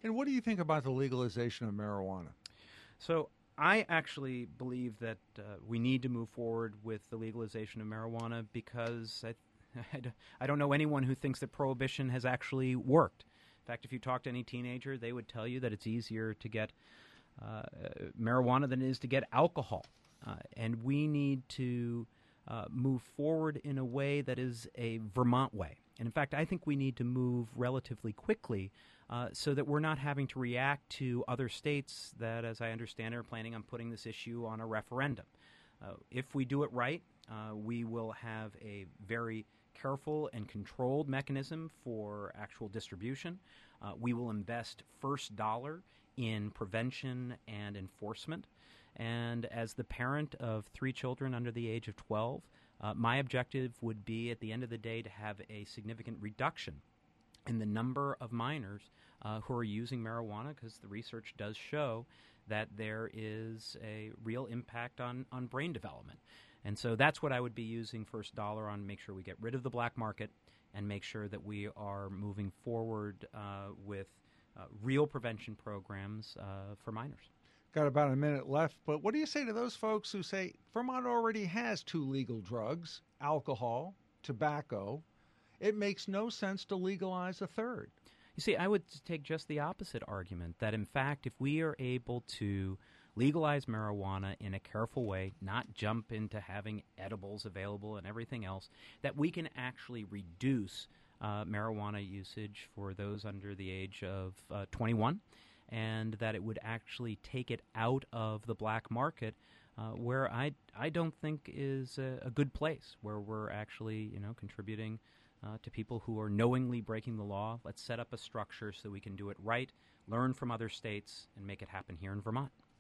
And what do you think about the legalization of marijuana? So I actually believe that we need to move forward with the legalization of marijuana because I don't know anyone who thinks that prohibition has actually worked. In fact, if you talk to any teenager, they would tell you that it's easier to get marijuana than it is to get alcohol. And we need to move forward in a way that is a Vermont way. And in fact, I think we need to move relatively quickly so that we're not having to react to other states that, as I understand it, are planning on putting this issue on a referendum. If we do it right, we will have a very careful and controlled mechanism for actual distribution. We will invest first dollar in prevention and enforcement. And as the parent of 3 children under the age of 12, my objective would be at the end of the day to have a significant reduction in the number of minors who are using marijuana, because the research does show that there is a real impact on brain development. And so that's what I would be using first dollar on, make sure we get rid of the black market and make sure that we are moving forward with real prevention programs for minors. Got about a minute left, but what do you say to those folks who say Vermont already has 2 legal drugs, alcohol, tobacco? It makes no sense to legalize a third. You see, I would take just the opposite argument, that in fact, if we are able to legalize marijuana in a careful way, not jump into having edibles available and everything else, that we can actually reduce marijuana usage for those under the age of 21, and that it would actually take it out of the black market, where I don't think is a good place, where we're actually contributing to people who are knowingly breaking the law. Let's set up a structure so we can do it right, learn from other states, and make it happen here in Vermont.